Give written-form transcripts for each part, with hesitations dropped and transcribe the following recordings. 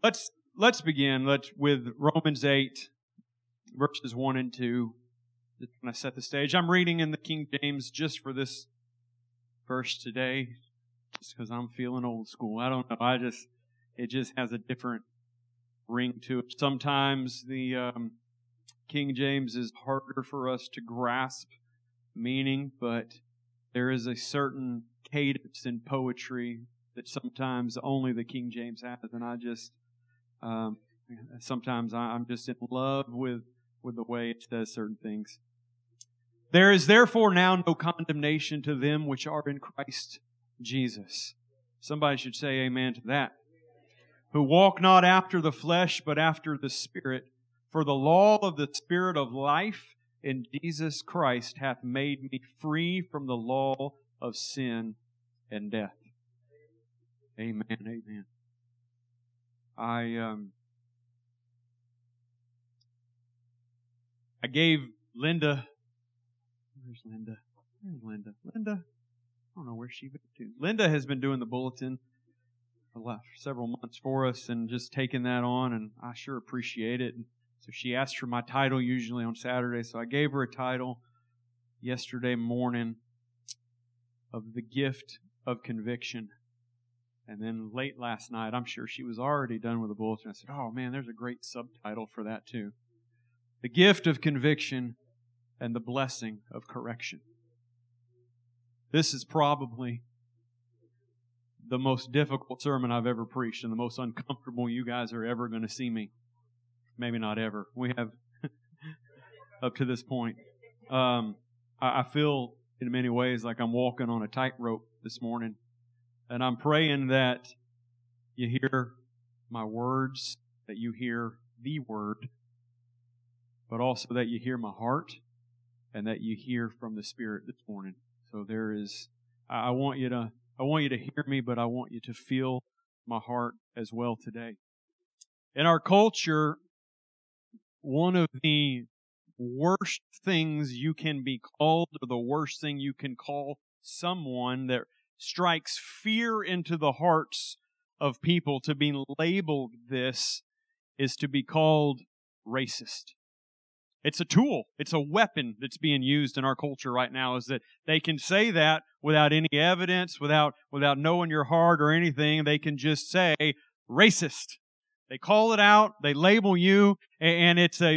Let's begin. With Romans 8, verses 1 and 2. When I set the stage, I'm reading in the King James just for this verse today, just because I'm feeling old school. I don't know. It just has a different ring to it. Sometimes the King James is harder for us to grasp meaning, but there is a certain cadence in poetry that sometimes only the King James has, and sometimes I'm just in love with the way it says certain things. There is therefore now no condemnation to them which are in Christ Jesus. Somebody should say amen to that. Who walk not after the flesh, but after the Spirit. For the law of the Spirit of life in Jesus Christ hath made me free from the law of sin and death. Amen, amen. I gave Linda... Where's Linda? Linda? I don't know where she went to. Linda has been doing the bulletin for several months for us and just taking that on, and I sure appreciate it. And so she asked for my title usually on Saturday, so I gave her a title yesterday morning of The Gift of Conviction. And then late last night, I'm sure she was already done with the bulletin. I said, oh man, there's a great subtitle for that too. The Gift of Conviction and the Blessing of Correction. This is probably the most difficult sermon I've ever preached and the most uncomfortable you guys are ever going to see me. Maybe not ever. We have up to this point. I feel in many ways like I'm walking on a tightrope this morning. And I'm praying that you hear my words, that you hear the Word, but also that you hear my heart and that you hear from the Spirit this morning. So I want you to hear me, but I want you to feel my heart as well today. In our culture, one of the worst things you can be called, or the worst thing you can call someone that strikes fear into the hearts of people to be labeled this, is to be called racist. It's a tool. It's a weapon that's being used in our culture right now, is that they can say that without any evidence, without knowing your heart or anything. They can just say racist. They call it out, they label you, and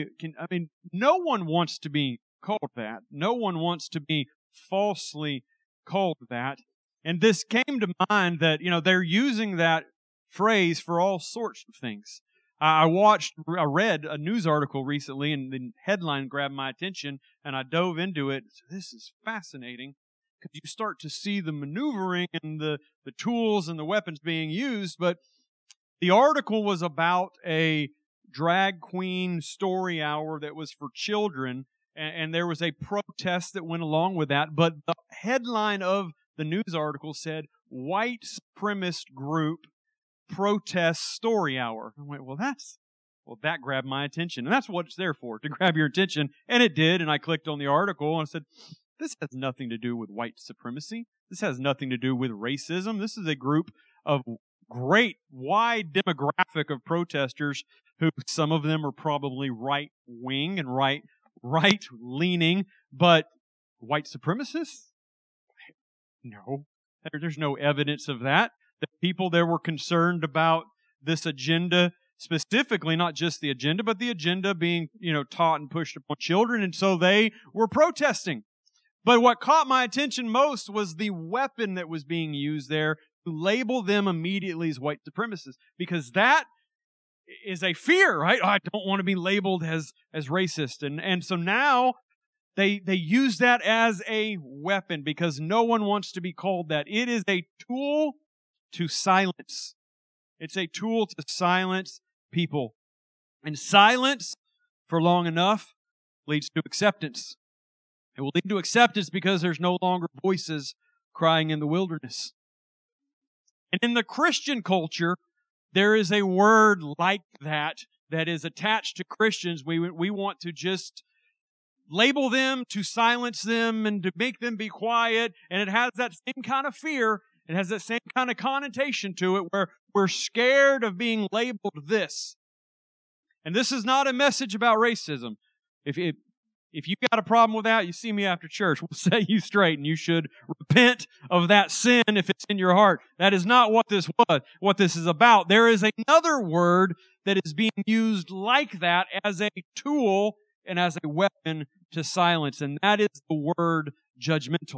no one wants to be called that. No one wants to be falsely called that. And this came to mind that, they're using that phrase for all sorts of things. I read a news article recently, and the headline grabbed my attention, and I dove into it. This is fascinating, because you start to see the maneuvering and the tools and the weapons being used. But the article was about a drag queen story hour that was for children, and there was a protest that went along with that. But the headline of the news article said, "White supremacist group protest story hour." I went, that grabbed my attention. And that's what it's there for, to grab your attention. And it did. And I clicked on the article and I said, this has nothing to do with white supremacy. This has nothing to do with racism. This is a group of great, wide demographic of protesters who, some of them are probably right-wing and right-leaning, but white supremacists? No. There's no evidence of that. The people there were concerned about this agenda specifically, not just the agenda, but the agenda being, taught and pushed upon children, and so they were protesting. But what caught my attention most was the weapon that was being used there to label them immediately as white supremacists, because that is a fear, right? I don't want to be labeled as racist. And so now they use that as a weapon, because no one wants to be called that. It is a tool to silence. It's a tool to silence people. And silence for long enough leads to acceptance. It will lead to acceptance because there's no longer voices crying in the wilderness. And in the Christian culture, there is a word like that is attached to Christians. We want to just label them, to silence them, and to make them be quiet. And it has that same kind of fear. It has that same kind of connotation to it where we're scared of being labeled this. And this is not a message about racism. If you got a problem with that, you see me after church. We'll set you straight, and you should repent of that sin if it's in your heart. That is not what this was, what this is about. There is another word that is being used like that as a tool and as a weapon to silence, and that is the word judgmental.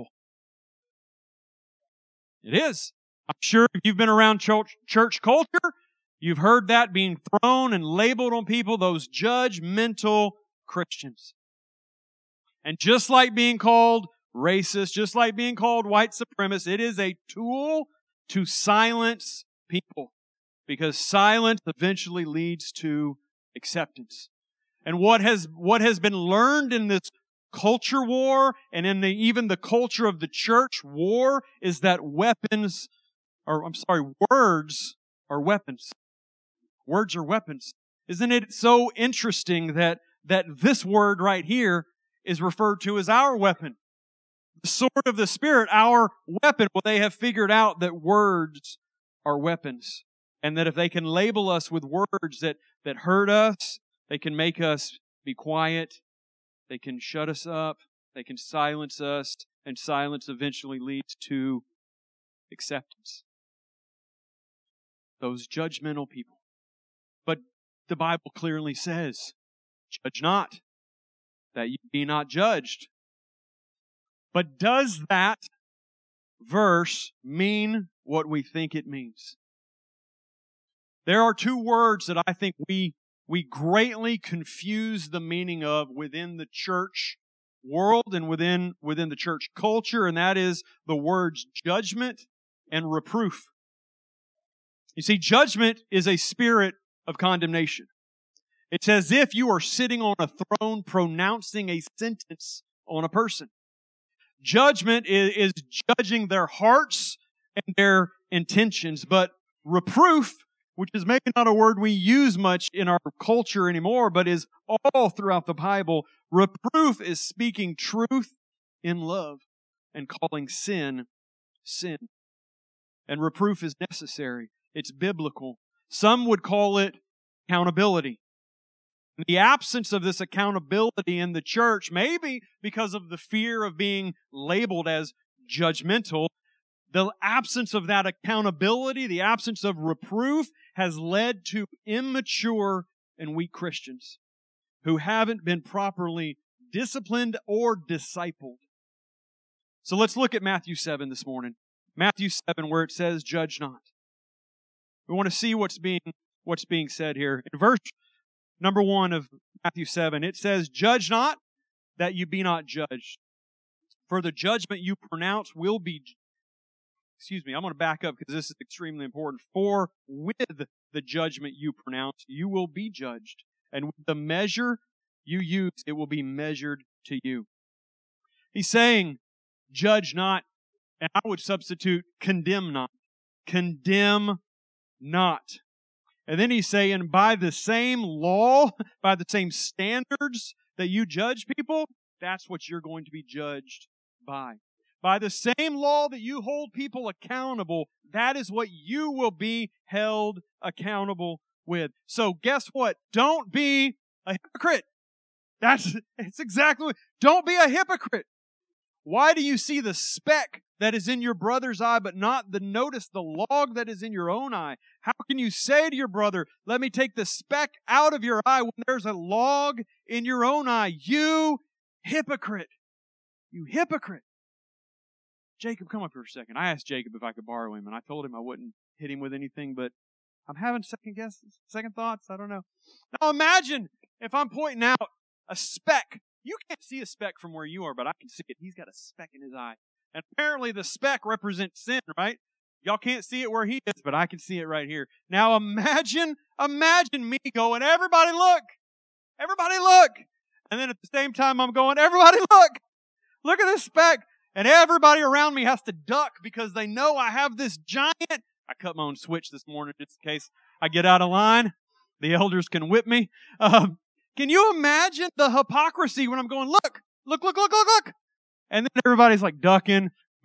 It is. I'm sure if you've been around church culture, you've heard that being thrown and labeled on people, those judgmental Christians. And just like being called racist, just like being called white supremacist, it is a tool to silence people. Because silence eventually leads to acceptance. And what has been learned in this culture war and in even the culture of the church war is that words are weapons. Words are weapons. Isn't it so interesting that this word right here is referred to as our weapon? The sword of the Spirit, our weapon. Well, they have figured out that words are weapons. And that if they can label us with words that hurt us, they can make us be quiet, they can shut us up, they can silence us, and silence eventually leads to acceptance. Those judgmental people. But the Bible clearly says, judge not, that you be not judged. But does that verse mean what we think it means? There are two words that I think we greatly confuse the meaning of within the church world and within the church culture, and that is the words judgment and reproof. You see, judgment is a spirit of condemnation. It's as if you are sitting on a throne pronouncing a sentence on a person. Judgment is judging their hearts and their intentions, but reproof, which is maybe not a word we use much in our culture anymore, but is all throughout the Bible. Reproof is speaking truth in love and calling sin, sin. And reproof is necessary. It's biblical. Some would call it accountability. In the absence of this accountability in the church, maybe because of the fear of being labeled as judgmental, the absence of that accountability, the absence of reproof, has led to immature and weak Christians who haven't been properly disciplined or discipled. So let's look at Matthew 7 this morning. Matthew 7, where it says, judge not. We want to see what's being said here. In verse number 1 of Matthew 7, it says, judge not, that you be not judged. For the judgment you pronounce will be I'm going to back up because this is extremely important. For with the judgment you pronounce, you will be judged. And with the measure you use, it will be measured to you. He's saying, judge not, and I would substitute condemn not. Condemn not. And then he's saying, by the same law, by the same standards that you judge people, that's what you're going to be judged by. By the same law that you hold people accountable, that is what you will be held accountable with. So guess what? Don't be a hypocrite. It's exactly what. Don't be a hypocrite. Why do you see the speck that is in your brother's eye, but not notice the log that is in your own eye? How can you say to your brother, let me take the speck out of your eye when there's a log in your own eye? You hypocrite. You hypocrite. Jacob, come up here a second. I asked Jacob if I could borrow him, and I told him I wouldn't hit him with anything, but I'm having second thoughts. I don't know. Now imagine if I'm pointing out a speck. You can't see a speck from where you are, but I can see it. He's got a speck in his eye. And apparently the speck represents sin, right? Y'all can't see it where he is, but I can see it right here. Now imagine me going, everybody look! Everybody look! And then at the same time I'm going, everybody look! Look at this speck! And everybody around me has to duck because they know I have this giant... I cut my own switch this morning just in case I get out of line. The elders can whip me. Can you imagine the hypocrisy when I'm going, look! And then everybody's like ducking,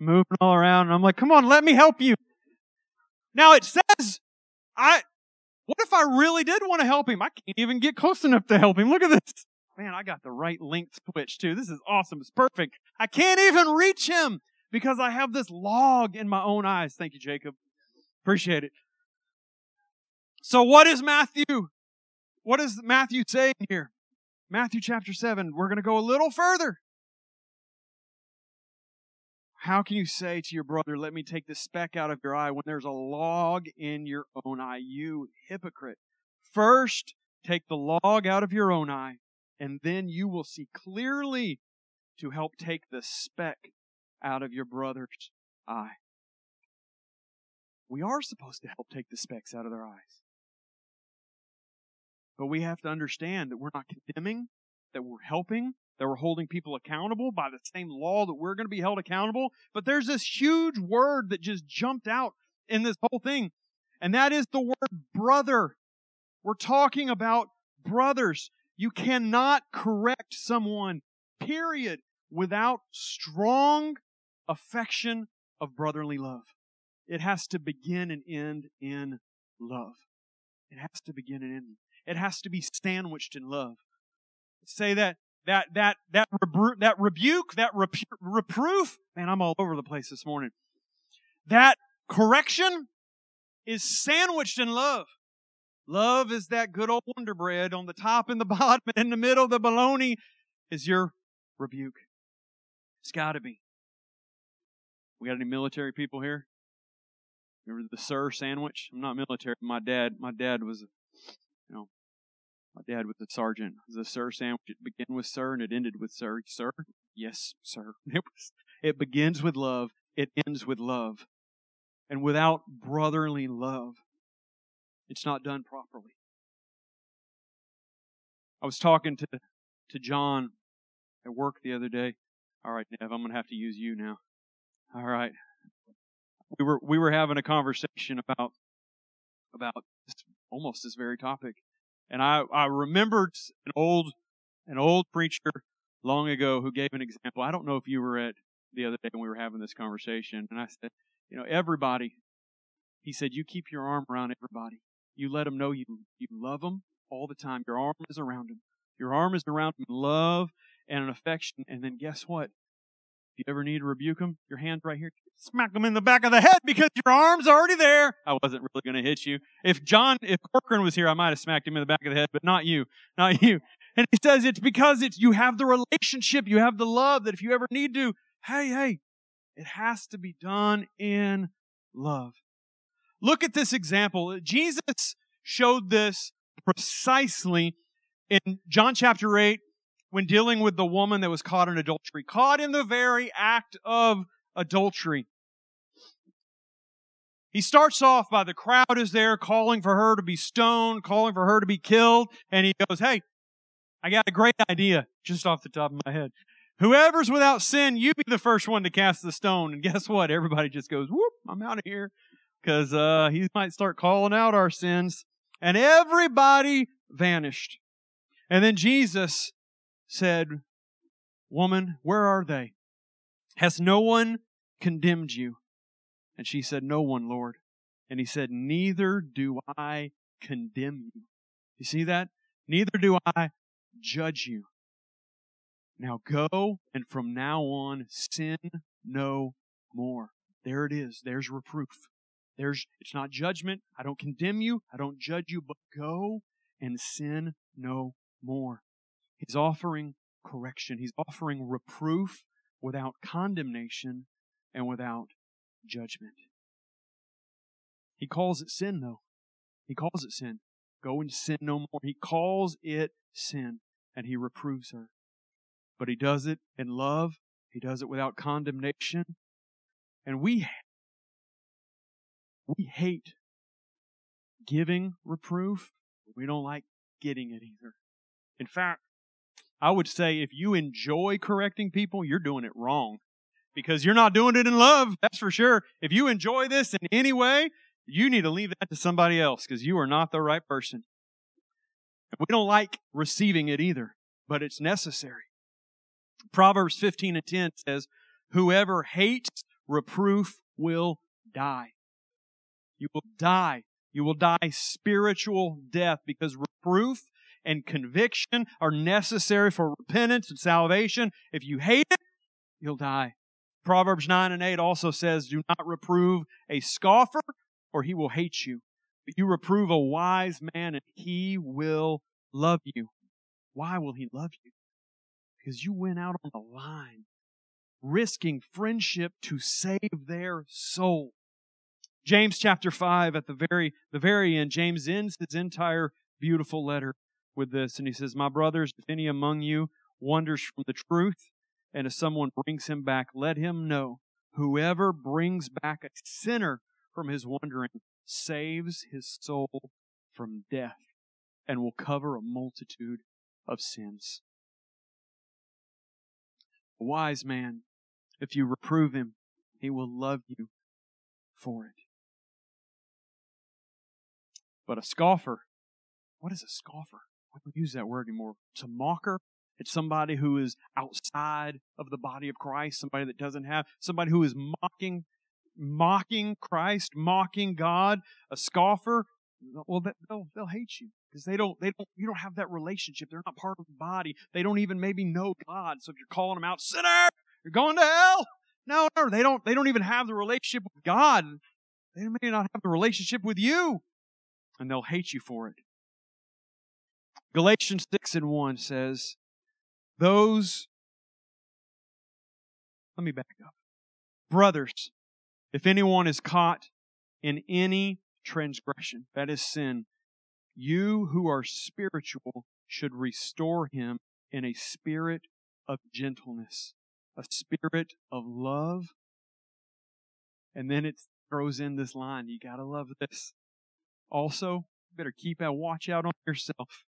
moving all around. And I'm like, come on, let me help you. Now it says, what if I really did want to help him? I can't even get close enough to help him. Look at this. Man, I got the right length switch too. This is awesome. It's perfect. I can't even reach him because I have this log in my own eyes. Thank you, Jacob. Appreciate it. So what is Matthew? What is Matthew saying here? Matthew chapter 7. We're going to go a little further. How can you say to your brother, let me take the speck out of your eye when there's a log in your own eye? You hypocrite. First, take the log out of your own eye, and then you will see clearly to help take the speck out of your brother's eye. We are supposed to help take the specks out of their eyes. But we have to understand that we're not condemning, that we're helping, that we're holding people accountable by the same law that we're going to be held accountable. But there's this huge word that just jumped out in this whole thing, and that is the word brother. We're talking about brothers. You cannot correct someone, period, without strong affection of brotherly love. It has to begin and end in love. It has to begin and end. It has to be sandwiched in love. Say that rebuke, that reproof, man, I'm all over the place this morning. That correction is sandwiched in love. Love is that good old Wonder Bread on the top and the bottom, and in the middle, the bologna is your rebuke. It's got to be. We got any military people here? Remember the sir sandwich? I'm not military. My dad was, my dad was a sergeant. It was a sir sandwich. It began with sir and it ended with sir. Sir? Yes, sir. It begins with love. It ends with love. And without brotherly love, it's not done properly. I was talking to John at work the other day. All right, Nev, I'm going to have to use you now. All right. We were having a conversation about almost this very topic. And I remembered an old preacher long ago who gave an example. I don't know if you were at the other day when we were having this conversation. And I said, everybody, he said, you keep your arm around everybody. You let them know you love them all the time. Your arm is around them. Your arm is around them in love and an affection. And then guess what? If you ever need to rebuke them, your hand's right here. Smack them in the back of the head because your arm's already there. I wasn't really going to hit you. If Corcoran was here, I might have smacked him in the back of the head, but not you. Not you. And he says it's because you have the relationship, you have the love that if you ever need to, hey, it has to be done in love. Look at this example. Jesus showed this precisely in John chapter 8 when dealing with the woman that was caught in adultery, caught in the very act of adultery. He starts off by the crowd is there calling for her to be stoned, calling for her to be killed, and he goes, hey, I got a great idea just off the top of my head. Whoever's without sin, you be the first one to cast the stone. And guess what? Everybody just goes, whoop, I'm out of here. Because he might start calling out our sins. And everybody vanished. And then Jesus said, woman, where are they? Has no one condemned you? And she said, no one, Lord. And he said, neither do I condemn you. You see that? Neither do I judge you. Now go, and from now on, sin no more. There it is. There's reproof. It's not judgment. I don't condemn you. I don't judge you, but go and sin no more. He's offering correction. He's offering reproof without condemnation and without judgment. He calls it sin, though. He calls it sin. Go and sin no more. He calls it sin, and he reproves her. But he does it in love. He does it without condemnation. And we hate giving reproof. We don't like getting it either. In fact, I would say if you enjoy correcting people, you're doing it wrong. Because you're not doing it in love, that's for sure. If you enjoy this in any way, you need to leave that to somebody else because you are not the right person. We don't like receiving it either, but it's necessary. Proverbs 15:10 says, whoever hates reproof will die. You will die. You will die spiritual death, because reproof and conviction are necessary for repentance and salvation. If you hate it, you'll die. Proverbs 9:8 also says, do not reprove a scoffer, or he will hate you. But you reprove a wise man, and he will love you. Why will he love you? Because you went out on the line, risking friendship to save their soul. James chapter 5, at the very end, James ends his entire beautiful letter with this, and he says, my brothers, if any among you wanders from the truth, and if someone brings him back, let him know, whoever brings back a sinner from his wandering saves his soul from death and will cover a multitude of sins. A wise man, if you reprove him, he will love you for it. But a scoffer, what is a scoffer? I don't use that word anymore. It's a mocker. It's somebody who is outside of the body of Christ, somebody that doesn't have, somebody who is mocking Christ, mocking God. A scoffer, well, they'll hate you because you don't have that relationship. They're not part of the body. They don't even maybe know God. So if you're calling them out, sinner, you're going to hell. No, they don't even have the relationship with God. They may not have the relationship with you, and they'll hate you for it. Galatians 6:1 says, let me back up. Brothers, if anyone is caught in any transgression, that is sin, you who are spiritual should restore him in a spirit of gentleness, a spirit of love. And then it throws in this line, you gotta love this. Also, better keep a watch out on yourself,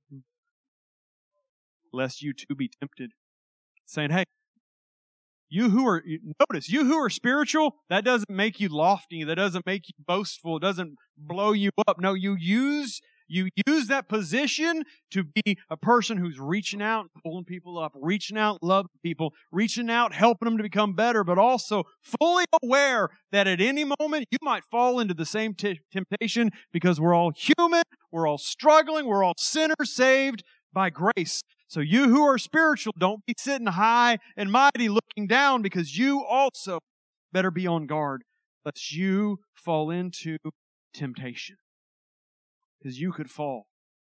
lest you too be tempted. Saying, hey, you who are spiritual, that doesn't make you lofty, that doesn't make you boastful, it doesn't blow you up. No, you use that position to be a person who's reaching out and pulling people up, reaching out, loving people, reaching out, helping them to become better, but also fully aware that at any moment you might fall into the same temptation, because we're all human, we're all struggling, we're all sinners saved by grace. So you who are spiritual, don't be sitting high and mighty looking down, because you also better be on guard lest you fall into temptation. Because you could fall.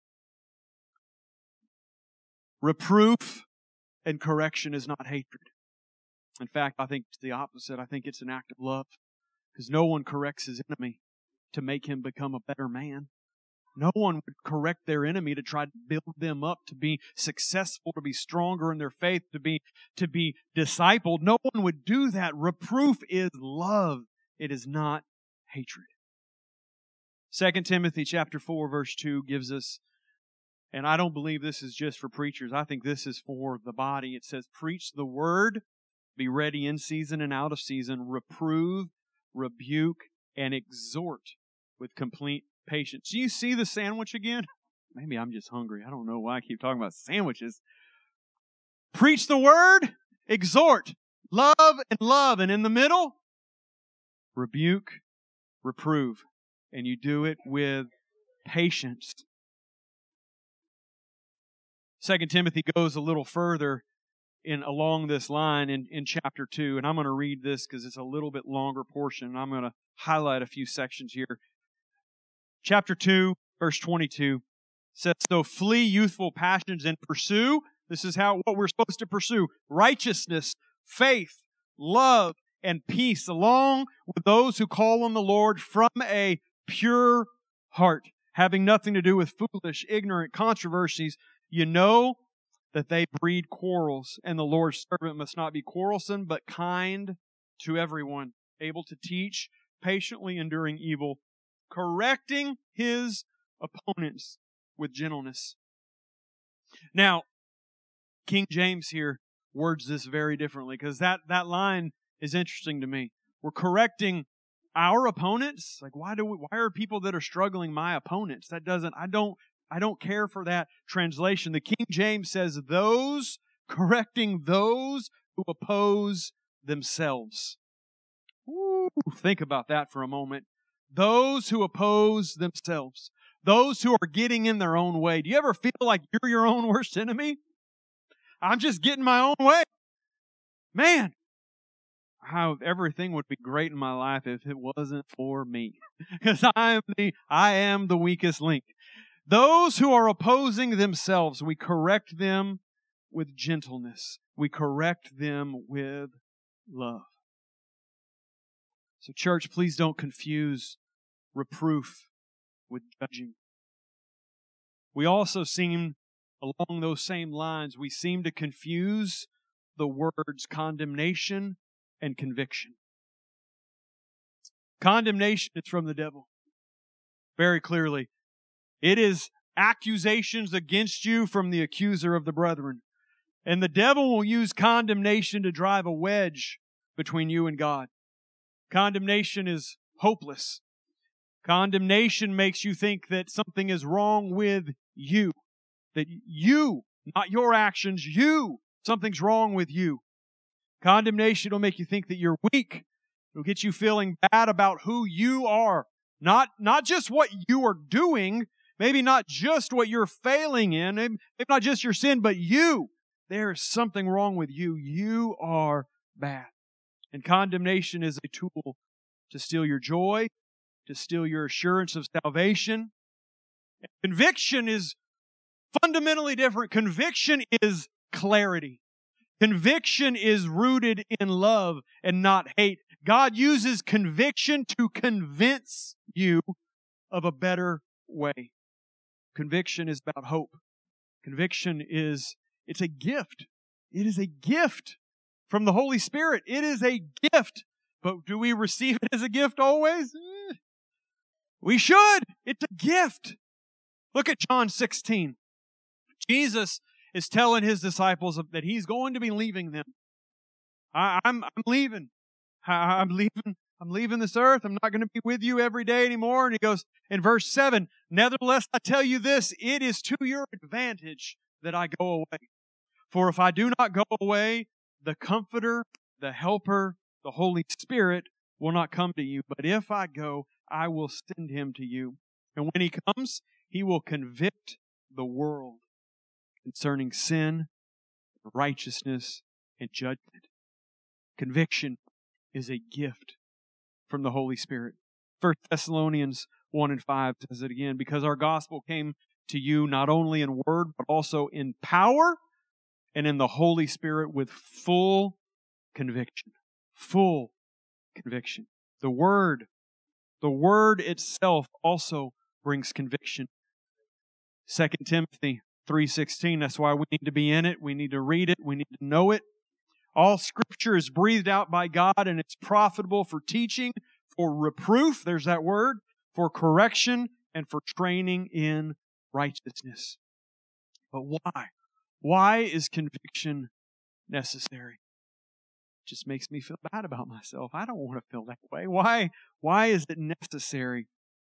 Reproof and correction is not hatred. In fact, I think it's the opposite. I think it's an act of love. Because no one corrects his enemy to make him become a better man. No one would correct their enemy to try to build them up, to be successful, to be stronger in their faith, to be discipled. No one would do that. Reproof is love. It is not hatred. 2 Timothy chapter 4, verse 2 gives us, and I don't believe this is just for preachers. I think this is for the body. It says, preach the word, be ready in season and out of season, reprove, rebuke, and exhort with complete patience. Do you see the sandwich again? Maybe I'm just hungry. I don't know why I keep talking about sandwiches. Preach the word, exhort, love, and love. And in the middle, rebuke, reprove. And you do it with patience. 2 Timothy goes a little further along this line in chapter 2. And I'm going to read this because it's a little bit longer portion. I'm going to highlight a few sections here. Chapter 2, verse 22 says, so flee youthful passions and pursue. This is what we're supposed to pursue. Righteousness, faith, love, and peace, along with those who call on the Lord from a pure heart, having nothing to do with foolish, ignorant controversies. You know that they breed quarrels, and the Lord's servant must not be quarrelsome, but kind to everyone, able to teach, patiently enduring evil, correcting his opponents with gentleness. Now, King James here words this very differently, because that line is interesting to me. We're correcting our opponents. Like, why are people that are struggling my opponents? I don't care for that translation. The King James says those correcting those who oppose themselves. Ooh, think about that for a moment. Those who oppose themselves. Those who are getting in their own way. Do you ever feel like you're your own worst enemy? I'm just getting my own way. Man, how everything would be great in my life if it wasn't for me. Because I am the weakest link. Those who are opposing themselves, we correct them with gentleness. We correct them with love. So church, please don't confuse reproof with judging. We also seem, along those same lines, we seem to confuse the words condemnation and conviction. Condemnation is from the devil. Very clearly. It is accusations against you from the accuser of the brethren. And the devil will use condemnation to drive a wedge between you and God. Condemnation is hopeless. Condemnation makes you think that something is wrong with you. That you, not your actions, something's wrong with you. Condemnation will make you think that you're weak. It'll get you feeling bad about who you are. Not just what you are doing, maybe not just what you're failing in, maybe not just your sin, but you. There is something wrong with you. You are bad. And condemnation is a tool to steal your joy, to steal your assurance of salvation. And conviction is fundamentally different. Conviction is clarity. Conviction is rooted in love and not hate. God uses conviction to convince you of a better way. Conviction is about hope. Conviction it's a gift. It is a gift from the Holy Spirit. It is a gift. But do we receive it as a gift always? We should. It's a gift. Look at John 16. Jesus is telling His disciples that He's going to be leaving them. I'm leaving. I'm leaving this earth. I'm not going to be with you every day anymore. And He goes in verse 7, nevertheless, I tell you this, it is to your advantage that I go away. For if I do not go away, the Comforter, the Helper, the Holy Spirit will not come to you. But if I go, I will send Him to you. And when He comes, He will convict the world concerning sin, righteousness, and judgment. Conviction is a gift from the Holy Spirit. 1 Thessalonians 1 and 5 says it again, because our gospel came to you not only in word, but also in power and in the Holy Spirit with full conviction. Full conviction. The Word itself also brings conviction. 2 Timothy 3:16, that's why we need to be in it. We need to read it. We need to know it. All Scripture is breathed out by God and it's profitable for teaching, for reproof, there's that word, for correction, and for training in righteousness. But why? Why is conviction necessary? It just makes me feel bad about myself. I don't want to feel that way. Why is it necessary?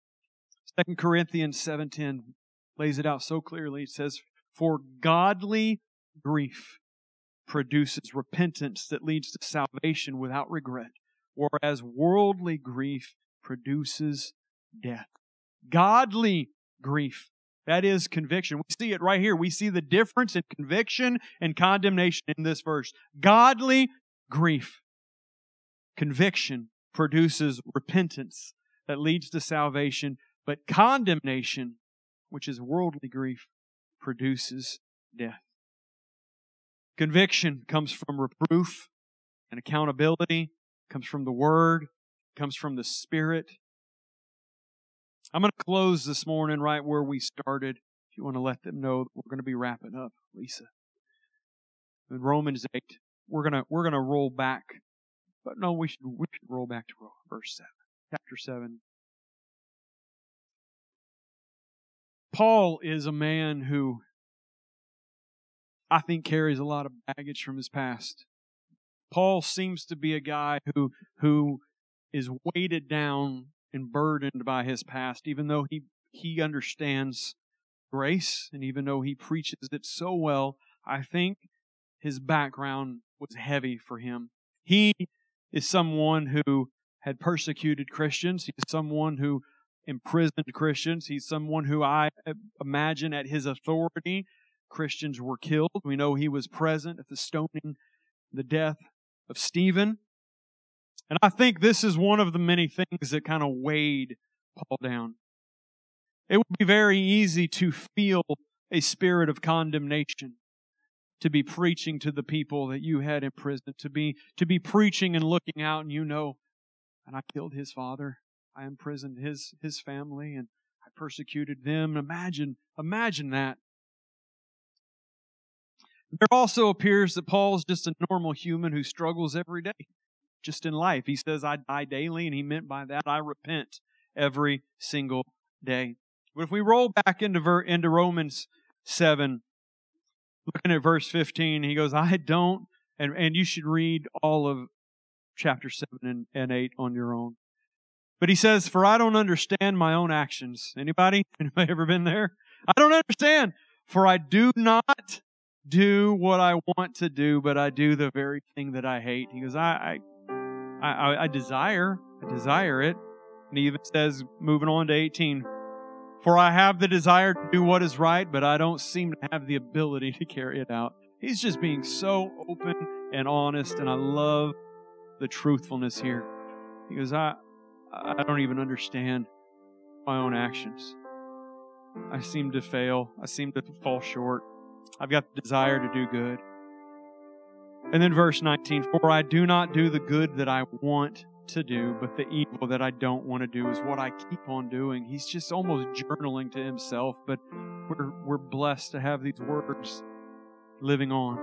2 Corinthians 7:10 lays it out so clearly. It says, for godly grief produces repentance that leads to salvation without regret, whereas worldly grief produces death. Godly grief, that is conviction. We see it right here. We see the difference in conviction and condemnation in this verse. Godly grief. Conviction produces repentance that leads to salvation, but condemnation, which is worldly grief, produces death. Conviction comes from reproof and accountability, comes from the Word, comes from the Spirit. I'm going to close this morning right where we started. If you want to let them know that we're going to be wrapping up, Lisa. In Romans 8, we're going to roll back. But no, we should roll back to verse 7, chapter 7. Paul is a man who I think carries a lot of baggage from his past. Paul seems to be a guy who is weighted down and burdened by his past, even though he understands grace and even though he preaches it so well. I think his background was heavy for him. He is someone who had persecuted Christians. He's someone who imprisoned Christians. He's someone who I imagine at his authority, Christians were killed. We know he was present at the stoning, the death of Stephen. And I think this is one of the many things that kind of weighed Paul down. It would be very easy to feel a spirit of condemnation, to be preaching to the people that you had imprisoned, to be preaching and looking out and and I killed his father. I imprisoned his family and I persecuted them. Imagine that. There also appears that Paul's just a normal human who struggles every day, just in life. He says, I die daily, and he meant by that, I repent every single day. But if we roll back into Romans 7, looking at verse 15, he goes, I don't, and you should read all of chapter 7 and 8 on your own. But he says, for I don't understand my own actions. Anybody ever been there? I don't understand. For I do not do what I want to do, but I do the very thing that I hate. He goes, I desire it. And he even says, moving on to 18, for I have the desire to do what is right, but I don't seem to have the ability to carry it out. He's just being so open and honest, and I love the truthfulness here. He goes, I don't even understand my own actions. I seem to fail. I seem to fall short. I've got the desire to do good. And then verse 19, for I do not do the good that I want to do, but the evil that I don't want to do is what I keep on doing. He's just almost journaling to himself, but we're blessed to have these words living on.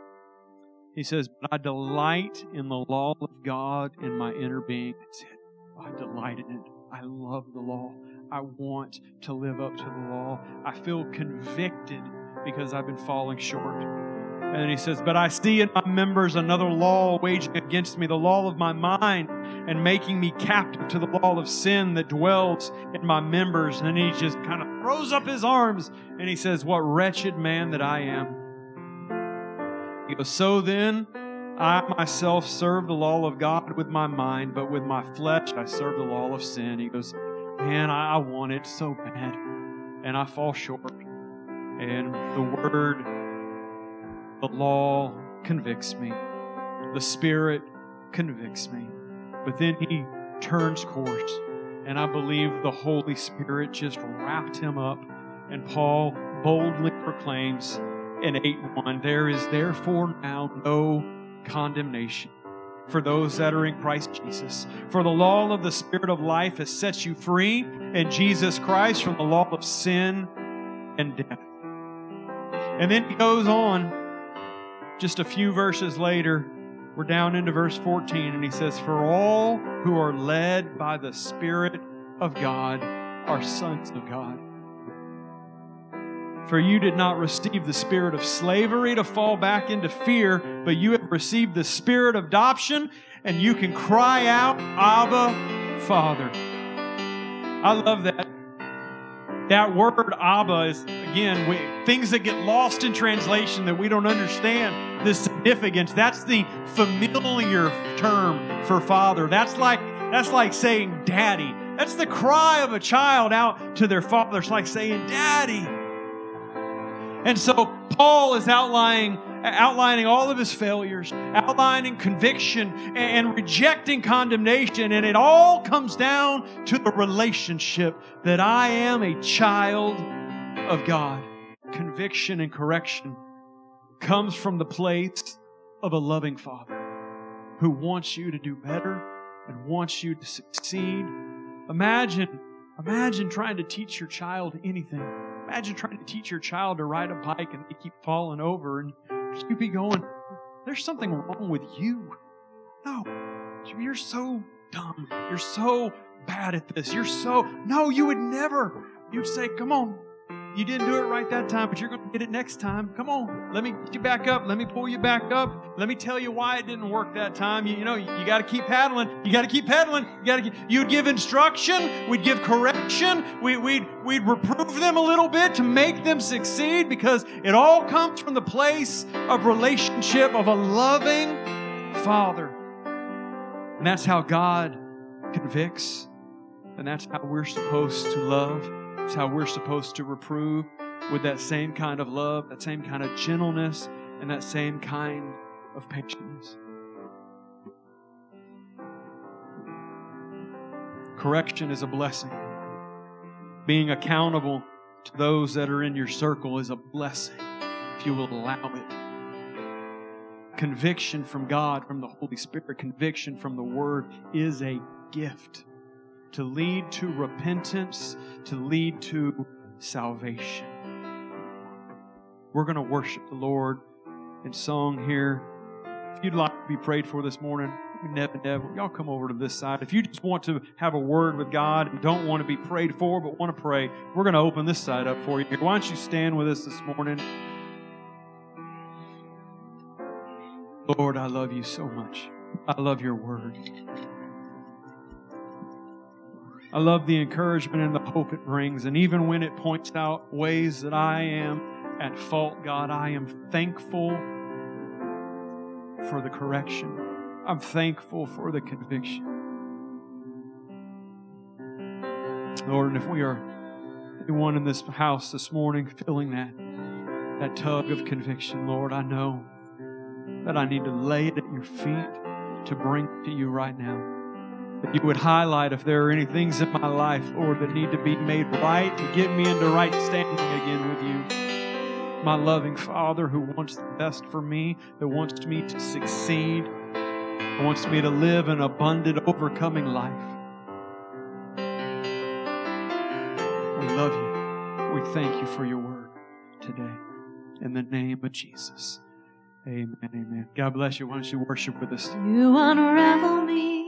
He says, but I delight in the law of God in my inner being. That's it. I delight in it. I love the law. I want to live up to the law. I feel convicted because I've been falling short. And he says, but I see in my members another law waging against me, the law of my mind, and making me captive to the law of sin that dwells in my members. And then he just kind of throws up his arms and he says, what wretched man that I am. He goes, so then I myself serve the law of God with my mind, but with my flesh I serve the law of sin. He goes, man, I want it so bad, and I fall short. And the word, the law convicts me. The Spirit convicts me. But then he turns course, and I believe the Holy Spirit just wrapped him up, and Paul boldly proclaims in 8:1, there is therefore now no condemnation for those that are in Christ Jesus. For the law of the Spirit of life has set you free in Jesus Christ from the law of sin and death. And then he goes on, just a few verses later, we're down into verse 14, and he says, for all who are led by the Spirit of God are sons of God. For you did not receive the spirit of slavery to fall back into fear, but you have received the spirit of adoption, and you can cry out, Abba, Father. I love that. That word Abba is, again, things that get lost in translation that we don't understand the significance. That's the familiar term for father. That's like saying daddy. That's the cry of a child out to their father. It's like saying daddy. And so Paul is outlining all of his failures, outlining conviction and rejecting condemnation. And it all comes down to the relationship that I am a child of God. Conviction and correction comes from the place of a loving Father who wants you to do better and wants you to succeed. Imagine trying to teach your child anything. Imagine trying to teach your child to ride a bike and they keep falling over and you'd be going, there's something wrong with you. No, you're so dumb. You're so bad at this. No, you would never. You'd say, come on. You didn't do it right that time, but you're going to get it next time. Come on. Let me get you back up. Let me pull you back up. Let me tell you why it didn't work that time. You got to keep paddling. You got to keep pedaling. You'd give instruction. We'd give correction. We'd reprove them a little bit to make them succeed, because it all comes from the place of relationship of a loving Father. And that's how God convicts, then that's how we're supposed to love. That's how we're supposed to reprove, with that same kind of love, that same kind of gentleness, and that same kind of patience. Correction is a blessing. Being accountable to those that are in your circle is a blessing, if you will allow it. Conviction from God, from the Holy Spirit, conviction from the Word is a gift to lead to repentance, to lead to salvation. We're going to worship the Lord in song here. If you'd like to be prayed for this morning, Neb and Deb, y'all come over to this side. If you just want to have a word with God and don't want to be prayed for but want to pray, we're going to open this side up for you. Why don't you stand with us this morning? Lord, I love you so much. I love your word. I love the encouragement and the hope it brings. And even when it points out ways that I am at fault, God, I am thankful for the correction. I'm thankful for the conviction. Lord, and if we are anyone in this house this morning feeling that tug of conviction, Lord, I know that I need to lay it at your feet to bring to you right now. That you would highlight if there are any things in my life, Lord, that need to be made right to get me into right standing again with you. My loving Father who wants the best for me, that wants me to succeed, that wants me to live an abundant, overcoming life. We love you. We thank you for your word today. In the name of Jesus. Amen. Amen. God bless you. Why don't you worship with us? You unravel me